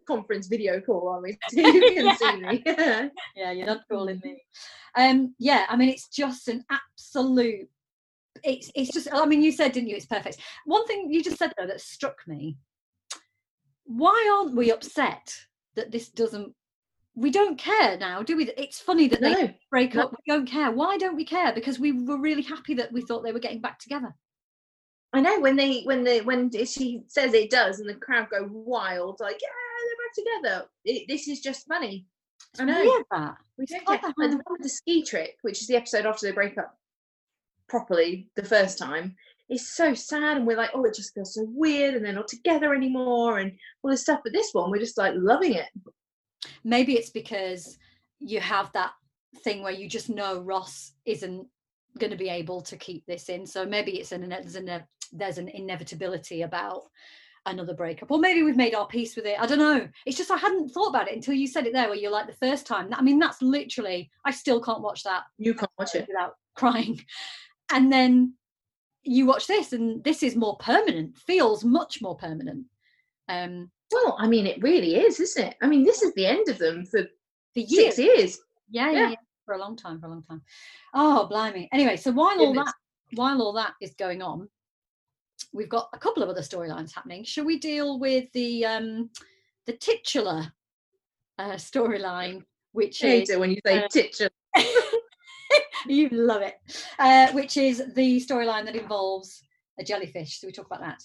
Speaker 3: conference video call, aren't we? So you can
Speaker 1: Yeah.
Speaker 3: see me.
Speaker 1: Yeah, you're not calling me. Um, yeah, I mean, it's just an absolute. It's it's just. I mean, you said, didn't you? It's perfect. One thing you just said though that struck me. Why aren't we upset that this doesn't? We don't care now, do we? It's funny that they
Speaker 3: No,
Speaker 1: break
Speaker 3: no.
Speaker 1: up. We don't care. Why don't we care? Because we were really happy that we thought they were getting back together.
Speaker 3: I know when they when they when she says it does, and the crowd go wild, like yeah, they're back together. It, this is just funny.
Speaker 1: It's
Speaker 3: I know.
Speaker 1: weird that.
Speaker 3: We don't
Speaker 1: like
Speaker 3: care.
Speaker 1: a
Speaker 3: Like the
Speaker 1: hand-
Speaker 3: one with the ski trick, which is the episode after they break up properly the first time, is so sad, and we're like, oh, it just feels so weird, and they're not together anymore, and all this stuff. But this one, we're just like loving it.
Speaker 1: Maybe it's because you have that thing where you just know Ross isn't going to be able to keep this in. So maybe it's an there's an there's an inevitability about another breakup, or maybe we've made our peace with it. I don't know. It's just I hadn't thought about it until you said it there, where you're like the first time. I mean, that's literally. I still can't watch that.
Speaker 3: You can't watch it
Speaker 1: without crying. And then you watch this, and this is more permanent. Feels much more permanent. Um,
Speaker 3: Well, I mean, it really is, isn't it? I mean, this is the end of them for
Speaker 1: the years.
Speaker 3: six years.
Speaker 1: Yeah, yeah,
Speaker 3: Yeah.
Speaker 1: yeah, for a long time, for a long time. Oh, blimey. Anyway, so while all
Speaker 3: Goodness.
Speaker 1: that while all that is going on, we've got a couple of other storylines happening. Shall we deal with the um the titular uh, storyline, which
Speaker 3: I hate
Speaker 1: is
Speaker 3: it when you say
Speaker 1: uh,
Speaker 3: titular.
Speaker 1: you love it, uh, which is the storyline that involves a jellyfish. So we talk about that.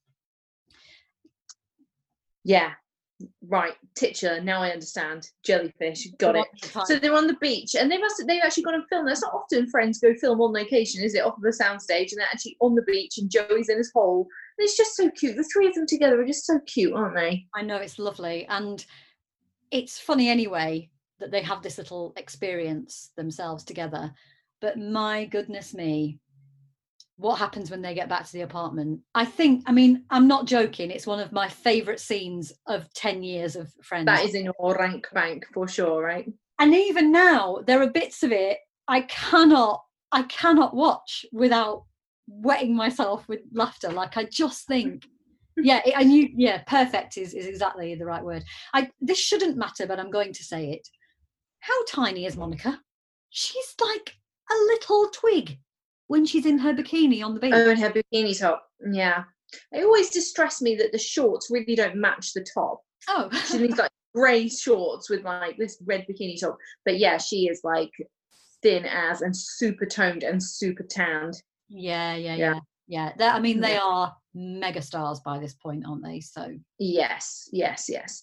Speaker 3: Yeah, right. Titular. Now I understand. Jellyfish. Got it. So they're on the beach, and they must. They've actually gone and filmed. That's not often friends go film on location, is it? Off of the soundstage, and they're actually on the beach, and Joey's in his hole. And it's just so cute. The three of them together are just so cute, aren't they?
Speaker 1: I know, it's lovely, and it's funny anyway that they have this little experience themselves together. But my goodness me, what happens when they get back to the apartment? I think, I mean, I'm not joking. It's one of my favourite scenes of ten years of Friends.
Speaker 3: That is in your rank bank for sure, right?
Speaker 1: And even now, there are bits of it I cannot, I cannot watch without wetting myself with laughter. Like, I just think, yeah, it, and you, yeah, perfect is, is exactly the right word. I this shouldn't matter, but I'm going to say it. How tiny is Monica? She's like a little twig when she's in her bikini on the beach.
Speaker 3: Oh, and her bikini top. Yeah. It always distressed me that the shorts really don't match the top.
Speaker 1: Oh,
Speaker 3: She needs like grey shorts with like this red bikini top. But yeah, she is like thin as and super toned and super tanned.
Speaker 1: yeah, yeah,
Speaker 3: Yeah.
Speaker 1: yeah, yeah. They're- I mean, they
Speaker 3: Yeah.
Speaker 1: are mega stars by this point, aren't they? So
Speaker 3: Yes, yes, yes.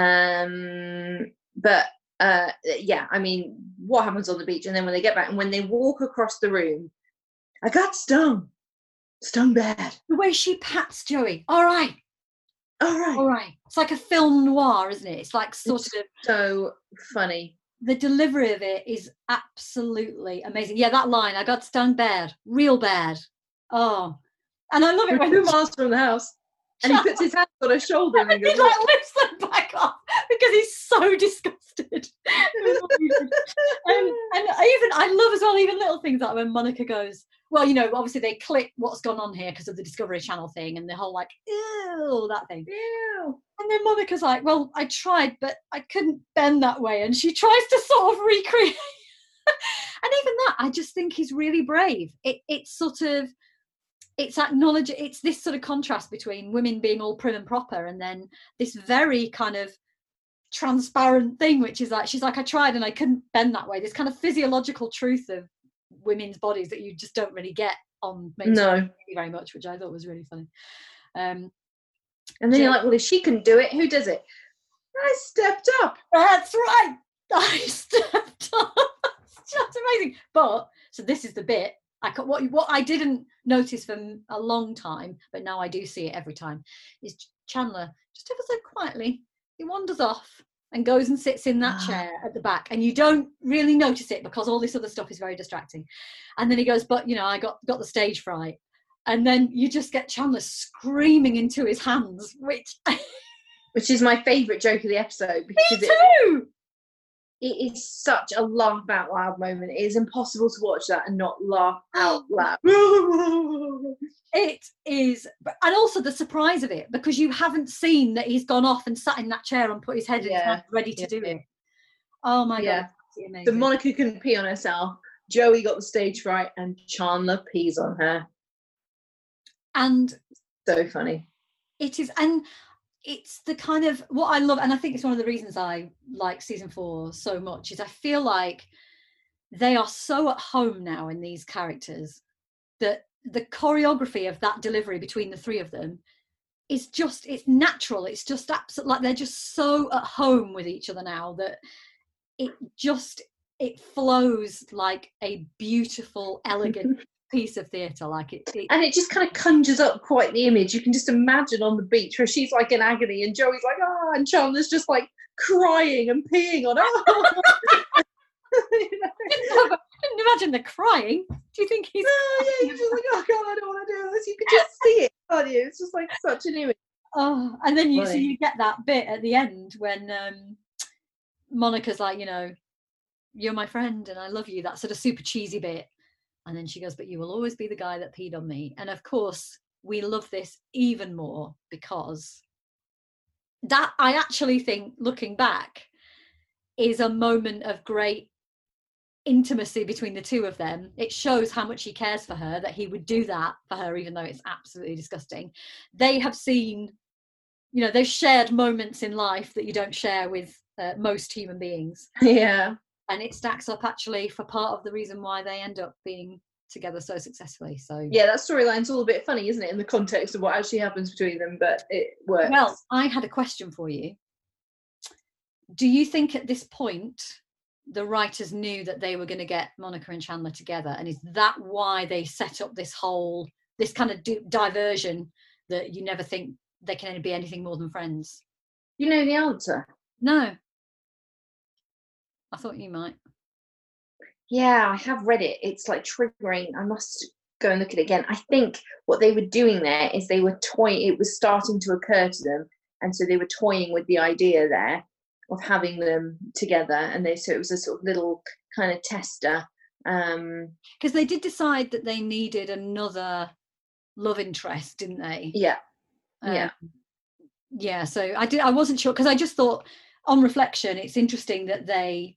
Speaker 3: Um, but uh, yeah, I mean, what happens on the beach, and then when they get back, and when they walk across the room, I got stung, stung bad.
Speaker 1: the way she pats Joey, all right,
Speaker 3: All right,
Speaker 1: all right. It's like a film noir, isn't it? It's like sort
Speaker 3: It's
Speaker 1: of
Speaker 3: so funny.
Speaker 1: the delivery of it is absolutely amazing. Yeah, that line, I got stung bad, real bad. Oh, and I love it
Speaker 3: We're
Speaker 1: when
Speaker 3: two miles from the house, and he puts his hand on her shoulder and he
Speaker 1: he
Speaker 3: goes,
Speaker 1: like lifts them back off because he's so disgusted. um, and even I love as well even little things like when Monica goes, well, you know, obviously they clip what's gone on here because of the Discovery Channel thing and the whole like, ew, that thing.
Speaker 3: ew.
Speaker 1: And then Monica's like, well, I tried, but I couldn't bend that way. And she tries to sort of recreate. And even that, I just think is really brave. It, it's sort of, it's acknowledge, it's this sort of contrast between women being all prim and proper and then this very kind of transparent thing, which is like, she's like, I tried and I couldn't bend that way. This kind of physiological truth of women's bodies that you just don't really get on mainstream
Speaker 3: No.
Speaker 1: T V very much, which I thought was really funny. Um,
Speaker 3: And then
Speaker 1: Jo-
Speaker 3: you're like, well, if she can do it, who does it? I stepped up.
Speaker 1: That's right. I stepped up. It's just amazing. But so this is the bit I got, what what I didn't notice for a long time, but now I do see it every time. Is Chandler just ever so quietly he wanders off and goes and sits in that
Speaker 3: Ah.
Speaker 1: chair at the back, and you don't really notice it because all this other stuff is very distracting. And then he goes, but you know, I got got the stage fright. And then you just get Chandler screaming into his hands, which
Speaker 3: Which is my favourite joke of the episode.
Speaker 1: me
Speaker 3: Because it,
Speaker 1: too.
Speaker 3: it is such a laugh out loud moment. It is impossible to watch that and not laugh out loud.
Speaker 1: It is, and also the surprise of it, because you haven't seen that he's gone off and sat in that chair and put his head in his
Speaker 3: Yeah.
Speaker 1: hand ready to
Speaker 3: Yeah.
Speaker 1: do it. Oh my
Speaker 3: Yeah.
Speaker 1: god, it's amazing.
Speaker 3: So Monica couldn't pee on herself. Joey got the stage fright, and Chandler pees on her.
Speaker 1: And
Speaker 3: So funny.
Speaker 1: it is, and it's the kind of what I love, and I think it's one of the reasons I like season four so much, is I feel like they are so at home now in these characters that the choreography of that delivery between the three of them is just, it's natural. It's just absolutely like they're just so at home with each other now that it just, it flows like a beautiful, elegant piece of theatre. Like it, it
Speaker 3: And it just kind of conjures up quite the image. You can just imagine on the beach where she's like in agony and Joey's like, ah, and Chandler's just like crying and peeing on her. You know?
Speaker 1: I didn't imagine the crying. Do you think he's
Speaker 3: Oh, yeah, you're just like, oh god, I don't want to do this. You can just see it, can't you? It's just like such an image.
Speaker 1: Oh, and then you so
Speaker 3: Funny.
Speaker 1: you get that bit at the end when um Monica's like, you know, you're my friend and I love you, that sort of super cheesy bit. And then she goes, but you will always be the guy that peed on me. And of course, we love this even more because that, I actually think, looking back, is a moment of great intimacy between the two of them. It shows how much he cares for her, that he would do that for her, even though it's absolutely disgusting. They have seen, you know, they've shared moments in life that you don't share with uh, most human beings.
Speaker 3: Yeah.
Speaker 1: And it stacks up actually for part of the reason why they end up being together so successfully. So
Speaker 3: Yeah, that storyline's all a bit funny, isn't it, in the context of what actually happens between them, but it works.
Speaker 1: well, I had a question for you. Do you think at this point the writers knew that they were going to get Monica and Chandler together, and is that why they set up this whole, this kind of di- diversion that you never think they can be anything more than friends?
Speaker 3: You know the answer?
Speaker 1: No. I thought you might.
Speaker 3: Yeah, I have read it. It's like triggering. I must go and look at it again. I think what they were doing there is they were toying, it was starting to occur to them, and so they were toying with the idea there of having them together, and they so it was a sort of little kind of tester. Um
Speaker 1: because they did decide that they needed another love interest, didn't they?
Speaker 3: Yeah.
Speaker 1: Um,
Speaker 3: Yeah.
Speaker 1: Yeah, so I did I wasn't sure, because I just thought on reflection it's interesting that they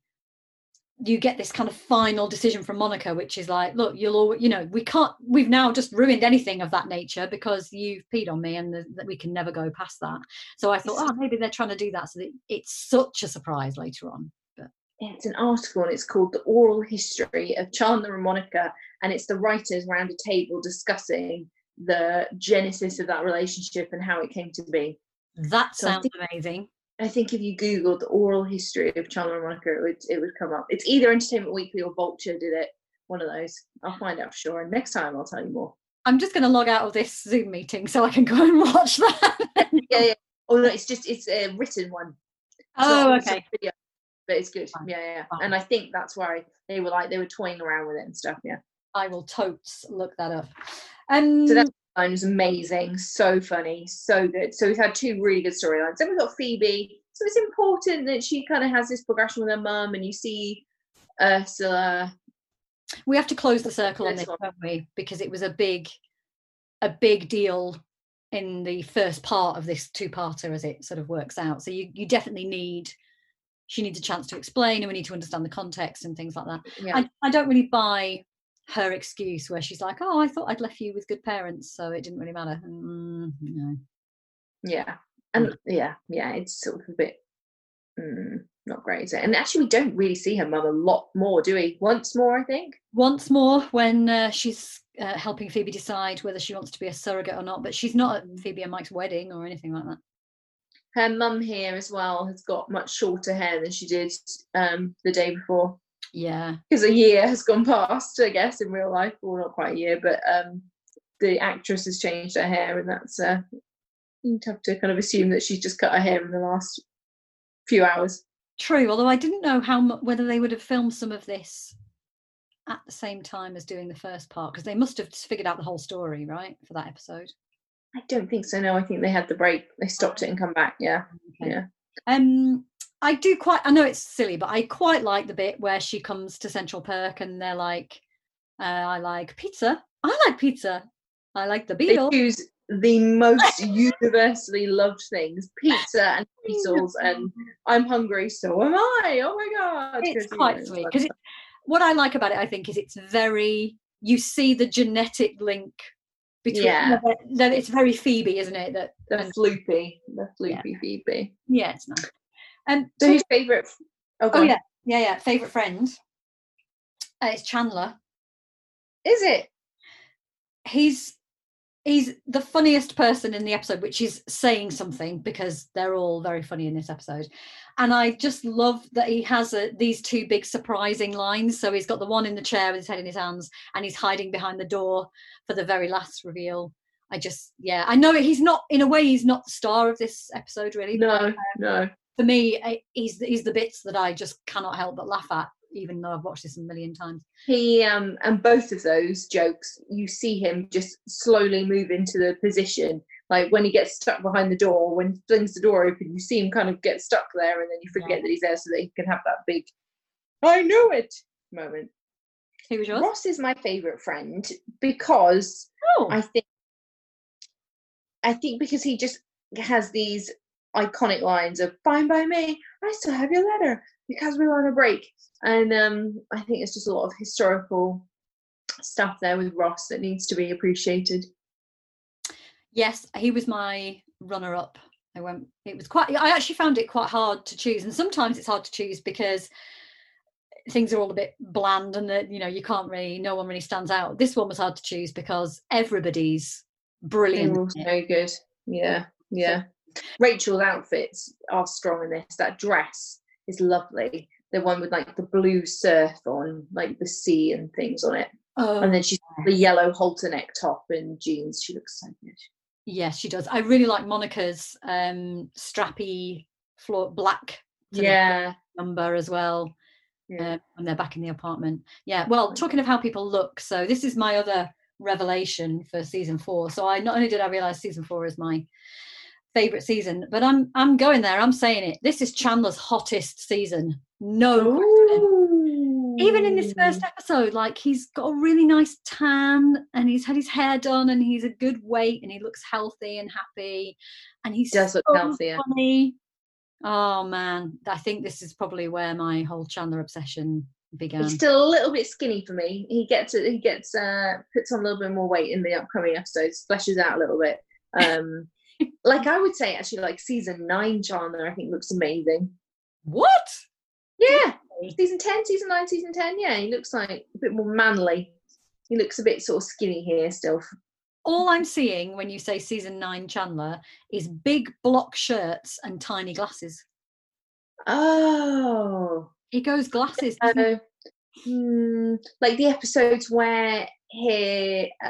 Speaker 1: you get this kind of final decision from Monica, which is like, look, you'll all, you know, we can't, we've now just ruined anything of that nature because you've peed on me, and the, that we can never go past that. So I thought, oh, maybe they're trying to do that so that it's such a surprise later on. But
Speaker 3: It's an article, and it's called The Oral History of Chandler and Monica, and it's the writers around a table discussing the genesis of that relationship and how it came to be.
Speaker 1: that
Speaker 3: So I
Speaker 1: sounds
Speaker 3: think-
Speaker 1: amazing.
Speaker 3: I think if you Googled the oral history of Chandler and Monica, it would, it would come up. It's either Entertainment Weekly or Vulture did it. One of those. I'll find out for sure. And next time I'll tell you more.
Speaker 1: I'm just going to log out of this Zoom meeting so I can go and watch that.
Speaker 3: Yeah, yeah. Oh, no, it's just, it's a written one. It's
Speaker 1: Oh,
Speaker 3: not
Speaker 1: okay.
Speaker 3: video, but it's good.
Speaker 1: Fine.
Speaker 3: Yeah, yeah.
Speaker 1: Fine.
Speaker 3: And I think that's why they were like, they were toying around with it and stuff. Yeah.
Speaker 1: I will totes look that up. Um,
Speaker 3: So that line was amazing. So funny. So good. So we've had two really good storylines. Then we've got Phoebe. So it's important that she kind of has this progression with her mum, and you see Ursula.
Speaker 1: we have to close the circle on
Speaker 3: This
Speaker 1: this,
Speaker 3: one.
Speaker 1: don't we? Because it was a big, a big deal in the first part of this two-parter as it sort of works out. So you, you definitely need, she needs a chance to explain, and we need to understand the context and things like that.
Speaker 3: Yeah.
Speaker 1: I, I don't really buy her excuse where she's like, oh, I thought I'd left you with good parents, so it didn't really matter. Mm, no.
Speaker 3: Yeah. And yeah, yeah, it's sort of a bit mm, not great, is it? And actually, we don't really see her mum a lot more, do we? Once more, I think.
Speaker 1: Once more, when uh, she's uh, helping Phoebe decide whether she wants to be a surrogate or not, but she's not at Phoebe and Mike's wedding or anything like that.
Speaker 3: Her mum here as well has got much shorter hair than she did um, the day before,
Speaker 1: Yeah.
Speaker 3: because a year has gone past, I guess, in real life. Well, not quite a year, but um, the actress has changed her hair, and that's uh, you'd have to kind of assume that she's just cut her hair in the last few hours.
Speaker 1: True, although I didn't know how mu- whether they would have filmed some of this at the same time as doing the first part, because they must have figured out the whole story, right, for that episode.
Speaker 3: I don't think so. No, I think they had the break. They stopped it and come back. Yeah,
Speaker 1: Okay.
Speaker 3: yeah.
Speaker 1: Um, I do quite, I know it's silly, but I quite like the bit where she comes to Central Perk and they're like, uh, I like pizza. I like pizza. I like the
Speaker 3: They
Speaker 1: Beetle.
Speaker 3: choose the most universally loved things, pizza and Beatles, and I'm hungry, so am I. Oh my God.
Speaker 1: It's
Speaker 3: 'Cause, you
Speaker 1: quite
Speaker 3: know,
Speaker 1: sweet because it, what I like about it, I think, is it's very, you see the genetic link between,
Speaker 3: Yeah.
Speaker 1: that, that it's very Phoebe, isn't it? That
Speaker 3: the
Speaker 1: and,
Speaker 3: floopy, the floopy
Speaker 1: Yeah.
Speaker 3: Phoebe.
Speaker 1: yeah, it's nice. Um,
Speaker 3: So
Speaker 1: so-
Speaker 3: who's favourite? Oh, go
Speaker 1: oh
Speaker 3: on.
Speaker 1: yeah, yeah, yeah. Favorite friend. Uh, it's Chandler.
Speaker 3: Is it?
Speaker 1: He's he's the funniest person in the episode, which is saying something because they're all very funny in this episode. And I just love that he has a, these two big surprising lines. So he's got the one in the chair with his head in his hands, and he's hiding behind the door for the very last reveal. I just, yeah, I know he's not, in a way, he's not the star of this episode, really.
Speaker 3: No,
Speaker 1: but, um,
Speaker 3: no.
Speaker 1: For me, he's he's the bits that I just cannot help but laugh at, even though I've watched this a million times.
Speaker 3: He um and both of those jokes, you see him just slowly move into the position. Like when he gets stuck behind the door, when he flings the door open, you see him kind of get stuck there, and then you forget
Speaker 1: Yeah.
Speaker 3: that he's there, so that he can have that big "I knew it" moment.
Speaker 1: Who was yours?
Speaker 3: Ross is my favourite friend because
Speaker 1: Oh,
Speaker 3: I think I think because he just has these iconic lines of "Fine by me, I still have your letter because we were on a break," and um, I think it's just a lot of historical stuff there with Ross that needs to be appreciated.
Speaker 1: yes, he was my runner-up. I went. It was quite. I actually found it quite hard to choose, and sometimes it's hard to choose because things are all a bit bland, and that you know you can't really. No one really stands out. This one was hard to choose because everybody's
Speaker 3: They
Speaker 1: brilliant.
Speaker 3: were also very good. Yeah, yeah. Rachel's outfits are strong in this. That dress is lovely. The one with like the blue surf on, like the sea and things on it.
Speaker 1: Oh,
Speaker 3: And then she's got the yellow halter neck top and jeans. She looks so good.
Speaker 1: yes, she does. I really like Monica's um, strappy floor black sort of
Speaker 3: Yeah.
Speaker 1: number as well.
Speaker 3: Yeah.
Speaker 1: Uh, when they're back in the apartment. Yeah. Well, talking of how people look, so this is my other revelation for season four. So I not only did I realize season four is my favorite season, but I'm I'm going there. I'm saying it. This is Chandler's hottest season. No question. Even in this first episode, like he's got a really nice tan and he's had his hair done and he's a good weight and he looks healthy and happy and he's
Speaker 3: Does look
Speaker 1: so
Speaker 3: healthier.
Speaker 1: funny. Oh man, I think this is probably where my whole Chandler obsession began.
Speaker 3: He's still a little bit skinny for me. He gets he gets uh puts on a little bit more weight in the upcoming episodes, fleshes out a little bit. Um like I would say actually like season nine Chandler I think looks amazing.
Speaker 1: What?
Speaker 3: Yeah. Season ten, season nine, season ten, yeah, he looks like a bit more manly. He looks a bit sort of skinny here still.
Speaker 1: All I'm seeing when you say season nine Chandler is big block shirts and tiny glasses.
Speaker 3: Oh.
Speaker 1: He goes glasses. doesn't he?
Speaker 3: Uh, hmm, like the episodes where he uh,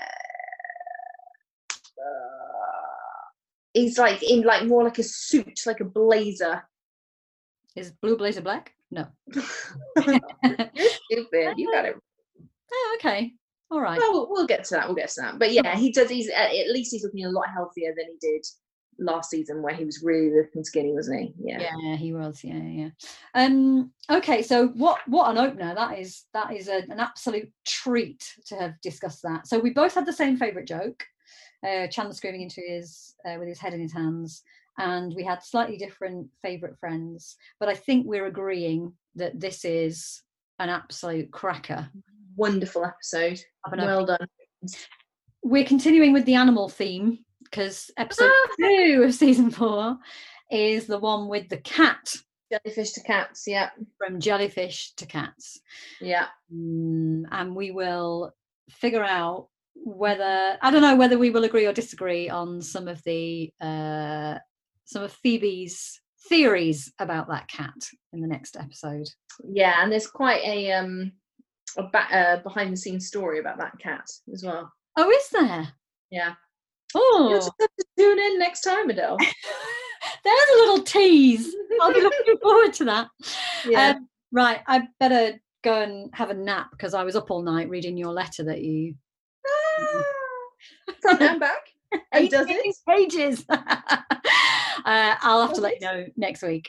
Speaker 3: uh, he's like in like more like a suit, like a blazer.
Speaker 1: Is blue blazer black? No.
Speaker 3: You're stupid. You got it.
Speaker 1: Oh, okay. All right.
Speaker 3: Well, we'll, we'll get to that. We'll get to that. But yeah, he does. He's at least he's looking a lot healthier than he did last season, where he was really looking skinny, wasn't he? Yeah.
Speaker 1: Yeah, he was. Yeah, yeah. Um. Okay. So what? What an opener! That is. That is a, an absolute treat to have discussed that. So we both had the same favourite joke. Uh, Chandler screaming into his uh, with his head in his hands, and we had slightly different favourite friends. But I think we're agreeing that this is an absolute cracker.
Speaker 3: Wonderful episode.
Speaker 1: Of an
Speaker 3: Well
Speaker 1: opening.
Speaker 3: done.
Speaker 1: We're continuing with the animal theme because episode two of season four is the one with the cat.
Speaker 3: Jellyfish to cats. Yeah.
Speaker 1: From jellyfish to cats.
Speaker 3: Yeah.
Speaker 1: Mm, and we will figure out whether, I don't know whether we will agree or disagree on some of the uh some of Phoebe's theories about that cat in the next episode.
Speaker 3: Yeah, and there's quite a um a ba- uh, behind the scenes story about that cat as well.
Speaker 1: Oh, is there?
Speaker 3: Yeah.
Speaker 1: Oh,
Speaker 3: You'll just have to tune in next time, Adele.
Speaker 1: there's a little tease. I'll be looking forward to that.
Speaker 3: Yeah.
Speaker 1: Um, right, I better go and have a nap because I was up all night reading your letter that you
Speaker 3: Ah, front and back. And does it?
Speaker 1: pages. uh, I'll have to let you know next week.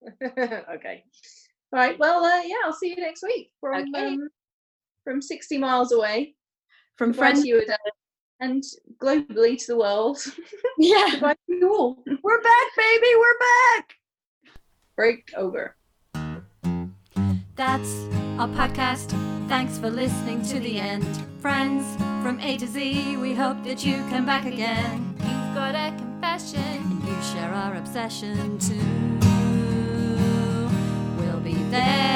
Speaker 3: Okay. All right. Well, uh, yeah, I'll see you next week from
Speaker 1: Okay.
Speaker 3: um, from sixty miles away.
Speaker 1: From
Speaker 3: Goodbye
Speaker 1: friends.
Speaker 3: to you, Adele, and globally to the world.
Speaker 1: Yeah.
Speaker 3: Goodbye to you all.
Speaker 1: We're back, baby. We're back.
Speaker 3: Break over.
Speaker 2: That's our podcast. Thanks for listening to the end. Friends from A to Z, we hope that you come back again. You've got a confession, and you share our obsession too. We'll be there.